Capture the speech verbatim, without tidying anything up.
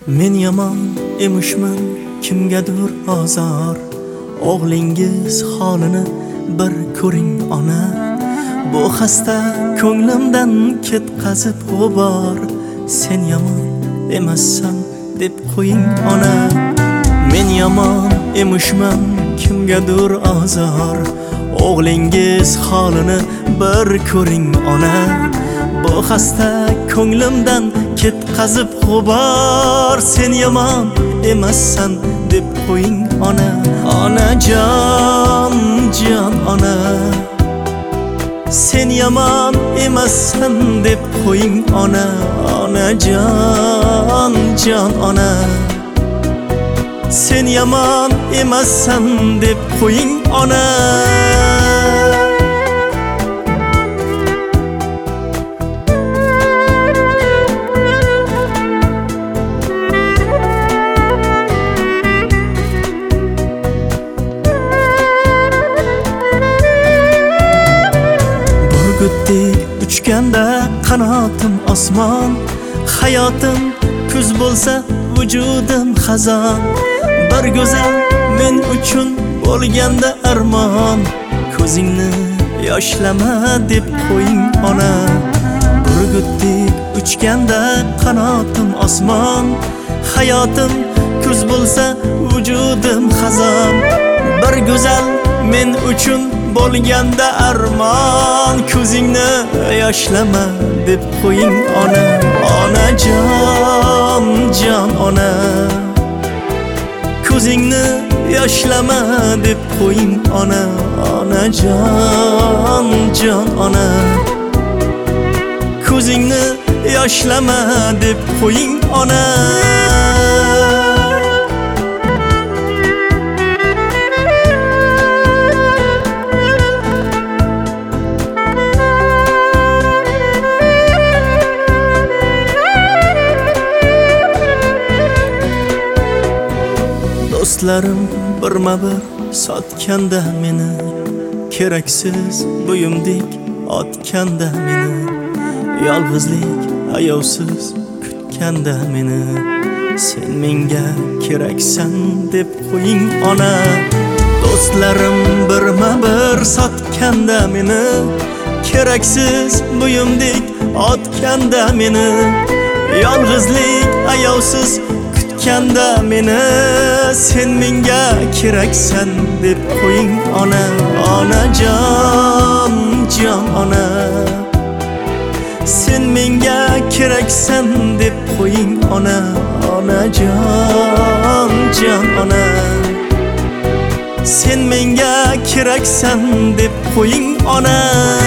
Men yomon emishman kimgadir ozor. O'g'lingiz holini bir ko'ring ona. Bu xasta ko'nglimdan ketqazib g'ubor. Sen yomon emassan deb qo'ying ona. Men yomon emishman kimgadir ozor. O'g'lingiz holini bir ko'ring ona. Bu xasta ko'nglimdan ketqazib g'ubor. Sen yomon emassan deb qo'ying ona. Onajon, jon ona. Sen yomon emassan deb qo'ying ona. Onajon, jon ona. Sen yomon emassan deb qo'ying ona. Burgutdek uchganda qanotim osmon. Hayotim kuz bo'lsa vujudim xazon. Bir go'zal men uchun bo'lganda armon. Ko'zingni yoshlama deb qo'ying ona. Burgutdek uchganda qanotim osmon. Hayotim kuz bo'lsa vujudim xazon. Bir go'zal men uchun bo'lganda armon. Ko'zingni yoshlama deb qo'ying ona. Onajon, jon ona. Ko'zingni yoshlama deb qo'ying ona. Onajon, jon ona. Ko'zingni yoshlama deb qo'ying ona. Do'stlarim birma-bir sotganda meni, keraksiz buyumdek otganda meni, yolg'izlik ayovsiz kutganda meni. Sen menga keraksan deb qo'ying ona. Do'stlarim birma-bir sotganda meni, keraksiz buyumdek otganda meni, yolg'izlik ayovsiz kanda meni. Sen menga keraksan deb qo'ying ona. Onajon, jon ona. Sen menga keraksan deb qo'ying ona. Onajon, jon ona. Sen menga keraksan deb qo'ying ona.